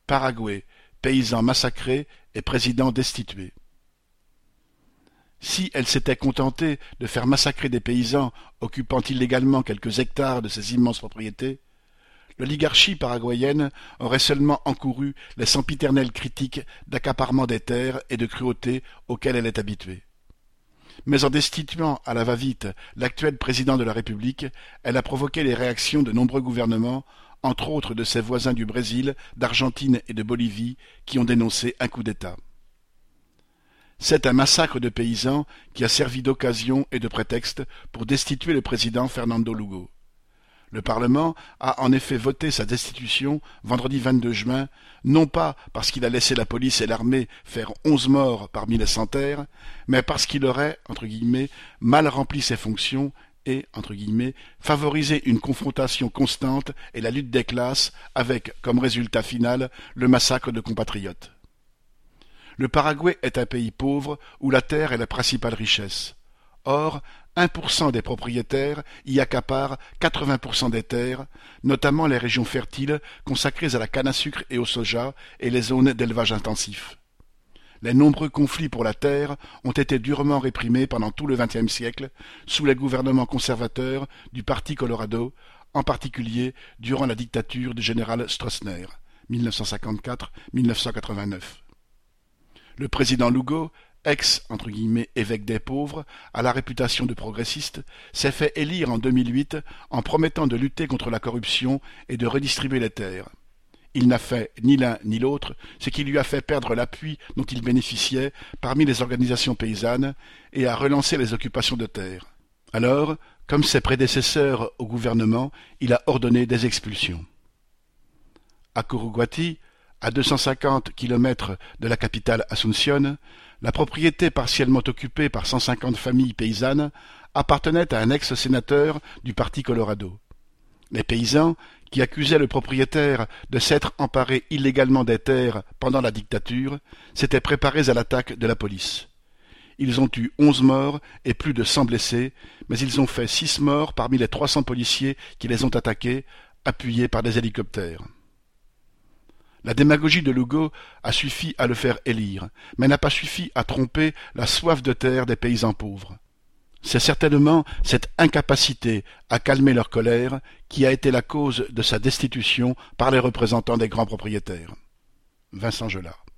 Paraguay, paysans massacrés et président destitué. Si elle s'était contentée de faire massacrer des paysans occupant illégalement quelques hectares de ces immenses propriétés, l'oligarchie paraguayenne aurait seulement encouru les sempiternelles critiques d'accaparement des terres et de cruauté auxquelles elle est habituée. Mais en destituant à la va-vite l'actuel président de la République, elle a provoqué les réactions de nombreux gouvernements, entre autres de ses voisins du Brésil, d'Argentine et de Bolivie, qui ont dénoncé un coup d'État. C'est un massacre de paysans qui a servi d'occasion et de prétexte pour destituer le président Fernando Lugo. Le Parlement a en effet voté sa destitution vendredi 22 juin, non pas parce qu'il a laissé la police et l'armée faire 11 morts parmi les sans-terre, mais parce qu'il aurait, entre guillemets, mal rempli ses fonctions et, entre guillemets, favorisé une confrontation constante et la lutte des classes avec, comme résultat final, le massacre de compatriotes. Le Paraguay est un pays pauvre où la terre est la principale richesse. Or, 1% des propriétaires y accaparent 80% des terres, notamment les régions fertiles consacrées à la canne à sucre et au soja et les zones d'élevage intensif. Les nombreux conflits pour la terre ont été durement réprimés pendant tout le XXe siècle sous les gouvernements conservateurs du Parti Colorado, en particulier durant la dictature du général Stroessner, 1954-1989. Le président Lugo, ex-évêque des pauvres, à la réputation de progressiste, s'est fait élire en 2008 en promettant de lutter contre la corruption et de redistribuer les terres. Il n'a fait ni l'un ni l'autre, ce qui lui a fait perdre l'appui dont il bénéficiait parmi les organisations paysannes et a relancé les occupations de terres. Alors, comme ses prédécesseurs au gouvernement, il a ordonné des expulsions. À Curuguaty, à 250 kilomètres de la capitale Asunción, la propriété partiellement occupée par 150 familles paysannes appartenait à un ex-sénateur du Parti Colorado. Les paysans, qui accusaient le propriétaire de s'être emparé illégalement des terres pendant la dictature, s'étaient préparés à l'attaque de la police. Ils ont eu 11 morts et plus de 100 blessés, mais ils ont fait 6 morts parmi les 300 policiers qui les ont attaqués, appuyés par des hélicoptères. La démagogie de Lugo a suffi à le faire élire, mais n'a pas suffi à tromper la soif de terre des paysans pauvres. C'est certainement cette incapacité à calmer leur colère qui a été la cause de sa destitution par les représentants des grands propriétaires. Vincent Gelard.